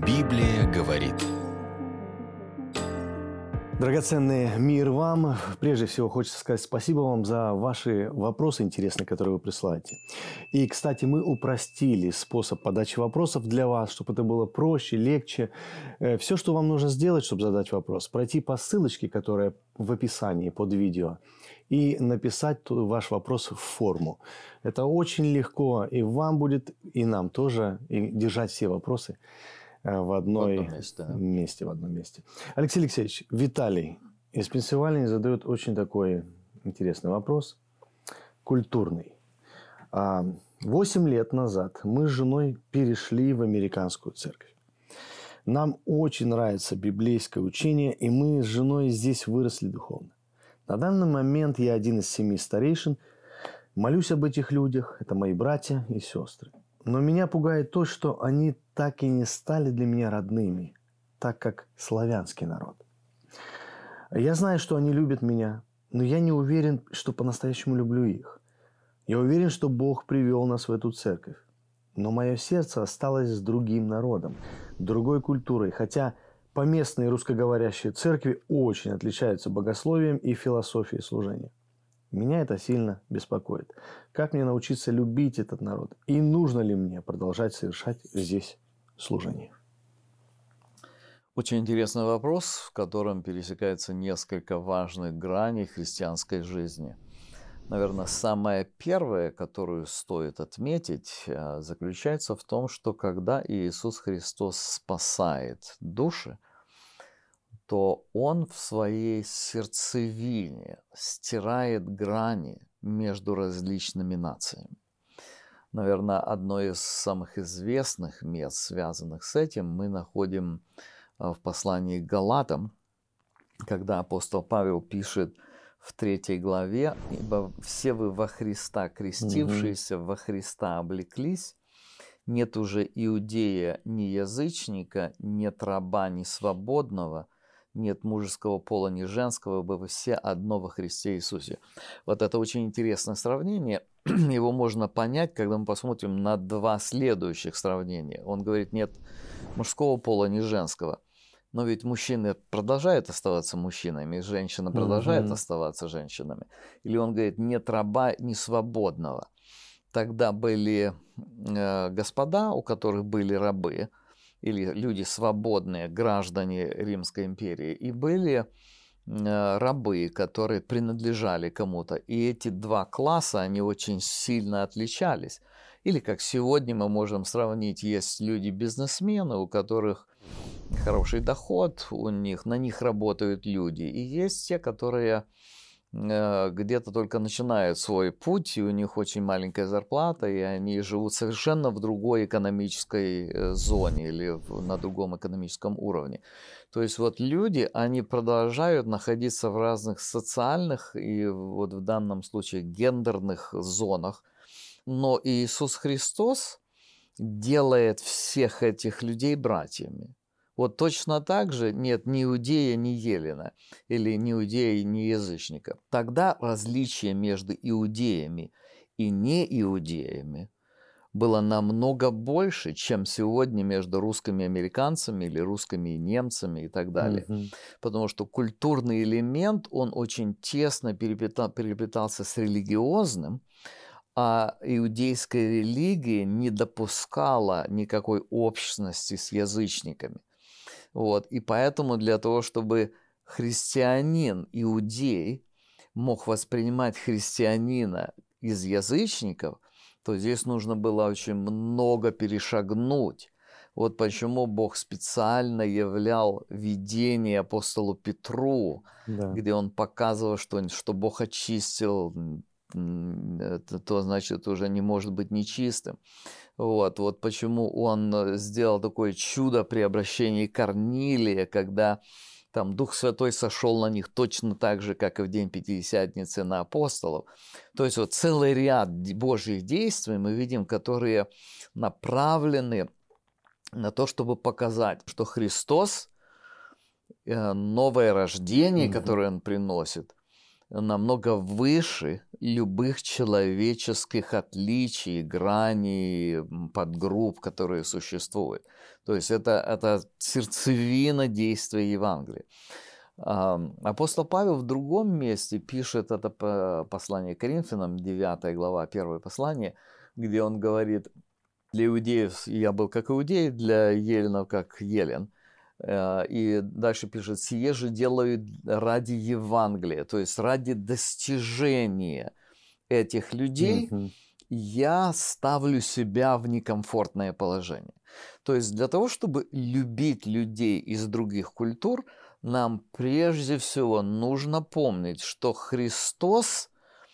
Библия говорит. Драгоценный мир вам. Прежде всего хочется сказать спасибо вам за ваши вопросы интересные, которые вы присылаете. И, кстати, мы упростили способ подачи вопросов для вас, чтобы это было проще, легче. Все, что вам нужно сделать, чтобы задать вопрос, пройти по ссылочке, которая в описании под видео, и написать ваш вопрос в форму. Это очень легко, и вам будет, и нам тоже, и держать все вопросы в одном месте. Алексей Алексеевич, Виталий из Пенсильвании задает очень такой интересный вопрос, культурный. 8 лет назад мы с женой перешли в американскую церковь. Нам очень нравится библейское учение, и мы с женой здесь выросли духовно. На данный момент я один из 7 старейшин, молюсь об этих людях, это мои братья и сестры. Но меня пугает то, что они так и не стали для меня родными, так как славянский народ. Я знаю, что они любят меня, но я не уверен, что по-настоящему люблю их. Я уверен, что Бог привел нас в эту церковь. Но мое сердце осталось с другим народом, другой культурой, хотя поместные русскоговорящие церкви очень отличаются богословием и философией служения. Меня это сильно беспокоит. Как мне научиться любить этот народ? И нужно ли мне продолжать совершать здесь служение? Очень интересный вопрос, в котором пересекаются несколько важных граней христианской жизни. Наверное, самое первое, которую стоит отметить, заключается в том, что когда Иисус Христос спасает души, то Он в своей сердцевине стирает грани между различными нациями. Наверное, одно из самых известных мест, связанных с этим, мы находим в послании к Галатам, когда апостол Павел пишет в 3 главе: «Ибо все вы во Христа крестившиеся, во Христа облеклись, нет уже иудея ни язычника, нет раба ни свободного, нет мужеского пола, ни женского, ибо вы все одно во Христе Иисусе». Вот это очень интересное сравнение. Его можно понять, когда мы посмотрим на 2 следующих сравнения. Он говорит, нет мужского пола, ни женского. Но ведь мужчины продолжают оставаться мужчинами, и женщины продолжают оставаться женщинами. Или он говорит, нет раба, ни свободного. Тогда были господа, у которых были рабы, или люди свободные, граждане Римской империи, и были рабы, которые принадлежали кому-то. И эти 2 класса, они очень сильно отличались. Или как сегодня мы можем сравнить, есть люди-бизнесмены, у которых хороший доход, на них работают люди. И есть те, которые где-то только начинают свой путь, и у них очень маленькая зарплата, и они живут совершенно в другой экономической зоне или на другом экономическом уровне. То есть вот люди, они продолжают находиться в разных социальных и вот в данном случае гендерных зонах, но Иисус Христос делает всех этих людей братьями. Вот точно так же нет ни иудея, ни еллина, или ни иудея, ни язычника. Тогда различие между иудеями и неиудеями было намного больше, чем сегодня между русскими и американцами или русскими и немцами и так далее. Потому что культурный элемент, он очень тесно переплетался с религиозным, а иудейская религия не допускала никакой общности с язычниками. Вот. И поэтому для того, чтобы христианин, иудей, мог воспринимать христианина из язычников, то здесь нужно было очень много перешагнуть. Вот почему Бог специально являл видение апостолу Петру, где он показывал, что Бог очистил, то значит уже не может быть нечистым. Вот почему он сделал такое чудо при обращении Корнилия, когда там Дух Святой сошел на них точно так же, как и в день Пятидесятницы на апостолов. То есть вот целый ряд Божьих действий мы видим, которые направлены на то, чтобы показать, что Христос, новое рождение, которое Он приносит, намного выше любых человеческих отличий, граней, подгрупп, которые существуют. То есть это сердцевина действия Евангелия. Апостол Павел в другом месте пишет это послание к Коринфянам, 9 глава, 1 послание, где он говорит: для иудеев я был как иудей, для еленов как елен. И дальше пишет: «Сие же делают ради Евангелия», то есть ради достижения этих людей, я ставлю себя в некомфортное положение. То есть для того, чтобы любить людей из других культур, нам прежде всего нужно помнить, что Христос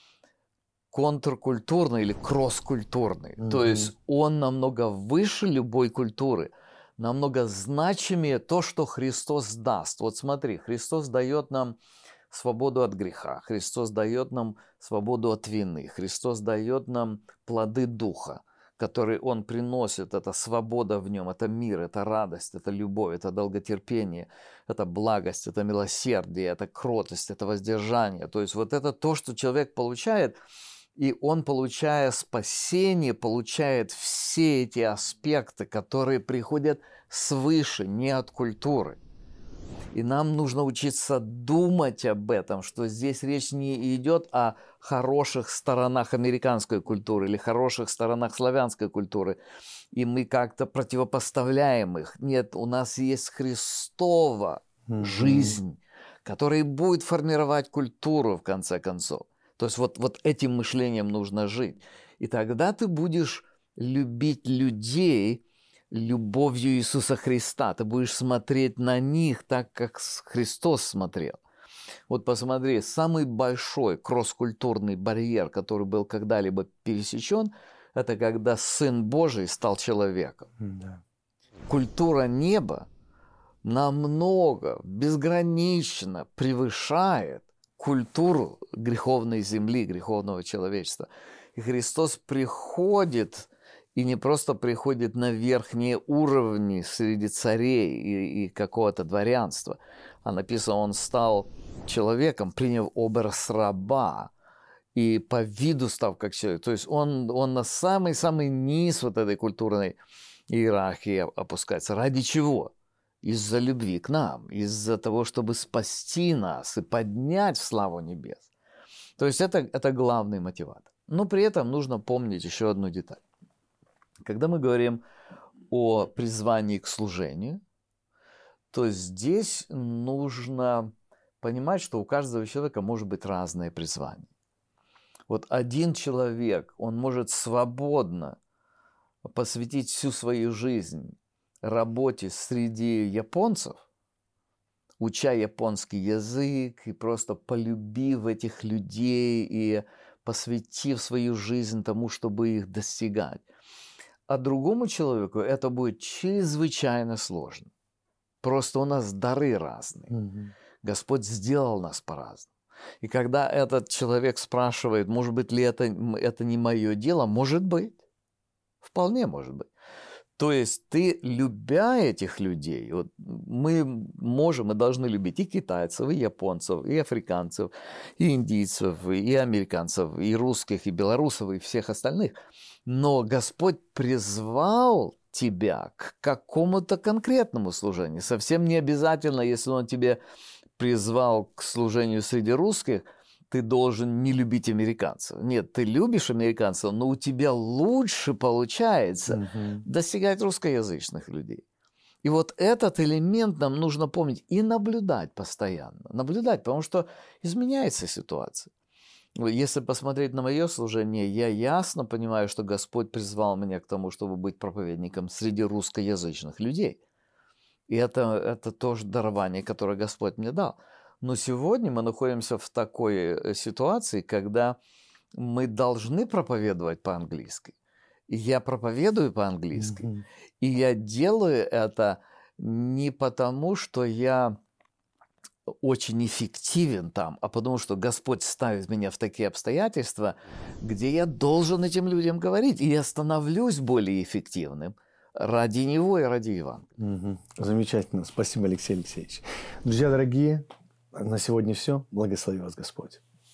контркультурный или кросс-культурный. То есть он намного выше любой культуры, намного значимее то, что Христос даст. Вот смотри, Христос дает нам свободу от греха, Христос дает нам свободу от вины, Христос дает нам плоды Духа, которые Он приносит. Это свобода в Нем, это мир, это радость, это любовь, это долготерпение, это благость, это милосердие, это кротость, это воздержание. То есть вот это то, что человек получает, и он, получая спасение, получает все эти аспекты, которые приходят свыше, не от культуры. И нам нужно учиться думать об этом, что здесь речь не идет о хороших сторонах американской культуры или хороших сторонах славянской культуры, и мы как-то противопоставляем их. Нет, у нас есть Христова жизнь, которая будет формировать культуру, в конце концов. То есть вот этим мышлением нужно жить. И тогда ты будешь любить людей любовью Иисуса Христа. Ты будешь смотреть на них так, как Христос смотрел. Вот посмотри, самый большой кросс-культурный барьер, который был когда-либо пересечен, это когда Сын Божий стал человеком. Да. Культура неба намного, безгранично превышает культуру греховной земли, греховного человечества. И Христос приходит, и не просто приходит на верхние уровни среди царей и какого-то дворянства, а написано, Он стал человеком, приняв образ раба, и по виду став как человек. То есть он на самый-самый низ вот этой культурной иерархии опускается. Ради чего? Из-за любви к нам, из-за того, чтобы спасти нас и поднять в славу небес. То есть это главный мотиватор. Но при этом нужно помнить еще одну деталь. Когда мы говорим о призвании к служению, то здесь нужно понимать, что у каждого человека может быть разное призвание. Вот один человек, он может свободно посвятить всю свою жизнь работе среди японцев, уча японский язык и просто полюбив этих людей и посвятив свою жизнь тому, чтобы их достигать. А другому человеку это будет чрезвычайно сложно. Просто у нас дары разные. Господь сделал нас по-разному. И когда этот человек спрашивает, может быть ли это не мое дело, может быть. Вполне может быть. То есть ты, любя этих людей, вот мы можем и должны любить и китайцев, и японцев, и африканцев, и индийцев, и американцев, и русских, и белорусов, и всех остальных. Но Господь призвал тебя к какому-то конкретному служению. Совсем не обязательно, если Он тебя призвал к служению среди русских, ты должен не любить американцев. Нет, ты любишь американцев, но у тебя лучше получается достигать русскоязычных людей. И вот этот элемент нам нужно помнить и наблюдать постоянно. Наблюдать, потому что изменяется ситуация. Если посмотреть на мое служение, я ясно понимаю, что Господь призвал меня к тому, чтобы быть проповедником среди русскоязычных людей. И это тоже дарование, которое Господь мне дал. Но сегодня мы находимся в такой ситуации, когда мы должны проповедовать по-английски. И я проповедую по-английски. И я делаю это не потому, что я очень эффективен там, а потому что Господь ставит меня в такие обстоятельства, где я должен этим людям говорить. И я становлюсь более эффективным ради Него и ради Евангелия. Замечательно. Спасибо, Алексей Алексеевич. Друзья дорогие, на сегодня все. Благослови вас Господь.